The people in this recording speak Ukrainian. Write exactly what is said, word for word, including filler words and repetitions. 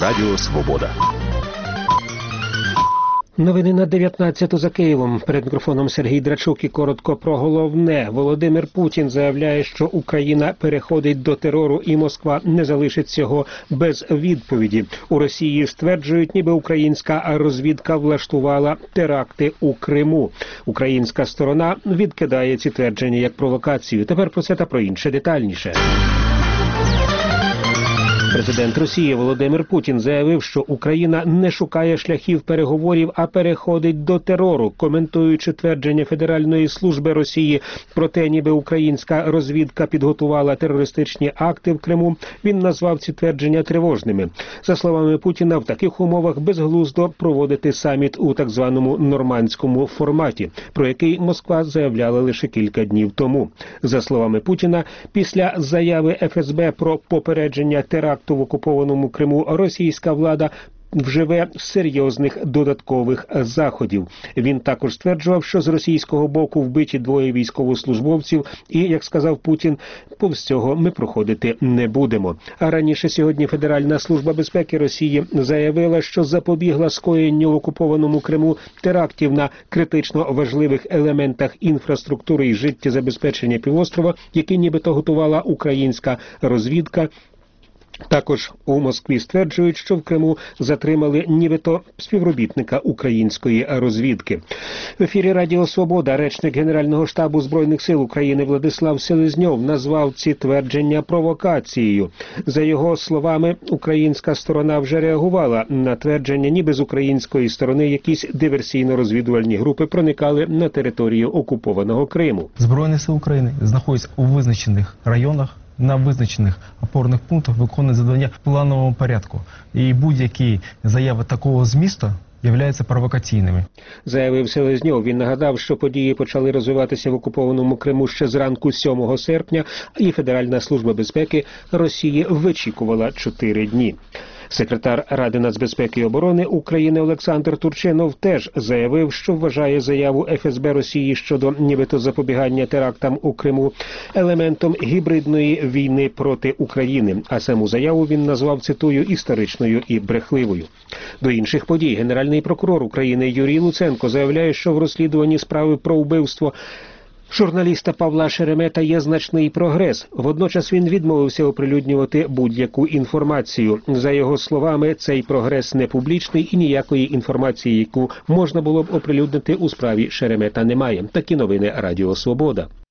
Радіо Свобода. Новини на дев'ятнадцяту за Києвом. Перед мікрофоном Сергій Драчук і коротко про головне. Володимир Путін заявляє, що Україна переходить до терору і Москва не залишить цього без відповіді. У Росії стверджують, ніби українська розвідка влаштувала теракти у Криму. Українська сторона відкидає ці твердження як провокацію. Тепер про це та про інше детальніше. Президент Росії Володимир Путін заявив, що Україна не шукає шляхів переговорів, а переходить до терору. Коментуючи твердження Федеральної служби Росії про те, ніби українська розвідка підготувала терористичні акти в Криму, він назвав ці твердження тривожними. За словами Путіна, в таких умовах безглуздо проводити саміт у так званому нормандському форматі, про який Москва заявляла лише кілька днів тому. За словами Путіна, після заяви еф ес бе про попередження теракту в окупованому Криму російська влада вживе серйозних додаткових заходів. Він також стверджував, що з російського боку вбиті двоє військовослужбовців і, як сказав Путін, повз цього ми проходити не будемо. А раніше сьогодні Федеральна служба безпеки Росії заявила, що запобігла скоєнню в окупованому Криму терактів на критично важливих елементах інфраструктури і життєзабезпечення півострова, які нібито готувала українська розвідка. Також у Москві стверджують, що в Криму затримали нібито співробітника української розвідки. В ефірі Радіо Свобода речник Генерального штабу Збройних сил України Владислав Селезньов назвав ці твердження провокацією. За його словами, українська сторона вже реагувала на твердження, ніби з української сторони якісь диверсійно-розвідувальні групи проникали на територію окупованого Криму. Збройні сили України знаходяться у визначених районах, на визначених опорних пунктах виконує завдання в плановому порядку. І будь-які заяви такого змісту являються провокаційними. Заявив Селезньов. Він нагадав, що події почали розвиватися в окупованому Криму ще зранку сьомого серпня, і Федеральна служба безпеки Росії вичікувала чотири дні. Секретар Ради нацбезпеки і оборони України Олександр Турчинов теж заявив, що вважає заяву еф ес бе Росії щодо нібито запобігання терактам у Криму елементом гібридної війни проти України, а саму заяву він назвав, цитую, історичною і брехливою. До інших подій Генеральний прокурор України Юрій Луценко заявляє, що в розслідуванні справи про вбивство журналіста Павла Шеремета є значний прогрес. Водночас він відмовився оприлюднювати будь-яку інформацію. За його словами, цей прогрес не публічний і ніякої інформації, яку можна було б оприлюднити у справі Шеремета, немає. Такі новини Радіо Свобода.